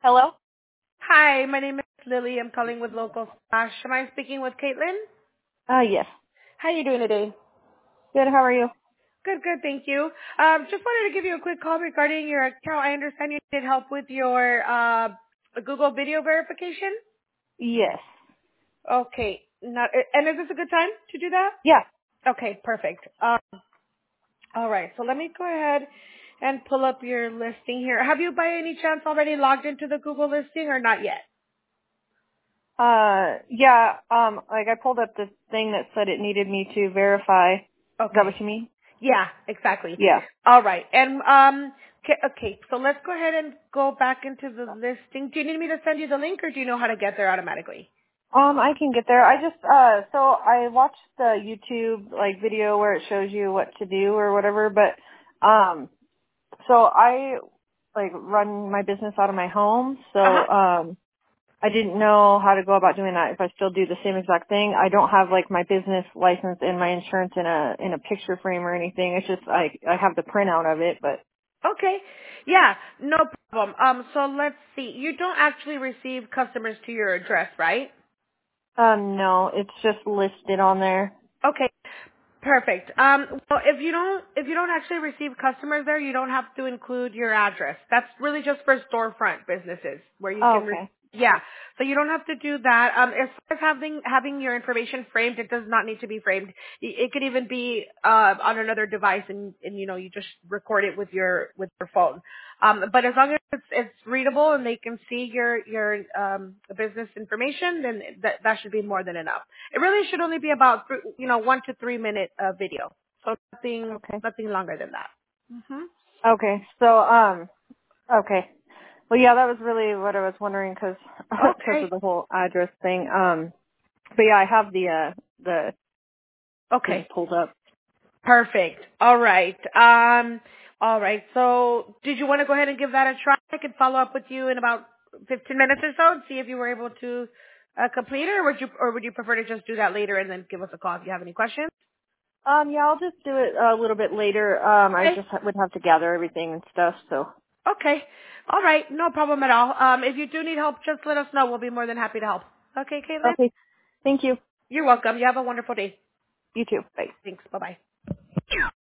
Hello? Hi, my name is Lily. I'm calling with Local Slash. Am I speaking with Caitlin? Yes. How are you doing today? Good, how are you? Good, good, thank you. Just wanted to give you a quick call regarding your account. I understand you did help with your Google video verification. Yes. Okay, not, and is this a good time to do that? Yeah. Okay, perfect. All right, so let me go ahead and pull up your listing here. Have you by any chance already logged into the Google listing or not yet? I pulled up the thing that said it needed me to verify. Is that Okay. what you mean? Yeah, exactly. Yeah. All right. And okay, so let's go ahead and go back into the listing. Do you need me to send you the link, or do you know how to get there automatically? I can get there. So I watched the YouTube, video where it shows you what to do or whatever, but, so I, run my business out of my home, so, Uh huh. I didn't know how to go about doing that. If I still do the same exact thing, I don't have my business license and my insurance in a picture frame or anything. It's just I have the printout of it, but Okay. Yeah, no problem. So let's see. You don't actually receive customers to your address, right? no, it's just listed on there. Okay. Perfect. Well, if you don't actually receive customers there, you don't have to include your address. That's really just for storefront businesses where you Oh, can, okay. yeah. So you don't have to do that. As far as having your information framed, it does not need to be framed. It could even be on another device, and you just record it with your phone. But as long as it's readable and they can see your business information, then that should be more than enough. It really should only be about 1 to 3 minute video. So nothing Okay. nothing longer than that. Okay. So okay. Well, yeah, that was really what I was wondering because of Okay. the whole address thing. But yeah, I have the thing Okay. pulled up. Perfect. All right. All right. So did you want to go ahead and give that a try? I could follow up with you in about 15 minutes or so and see if you were able to complete it, or would you prefer to just do that later and then give us a call if you have any questions? Yeah, I'll just do it a little bit later. I Okay. just would have to gather everything and stuff. So Okay. All right. No problem at all. If you do need help, just let us know. We'll be more than happy to help. Okay, Caitlin? okay. Thank you. You're welcome. You have a wonderful day. You too. Bye. Thanks. Bye-bye.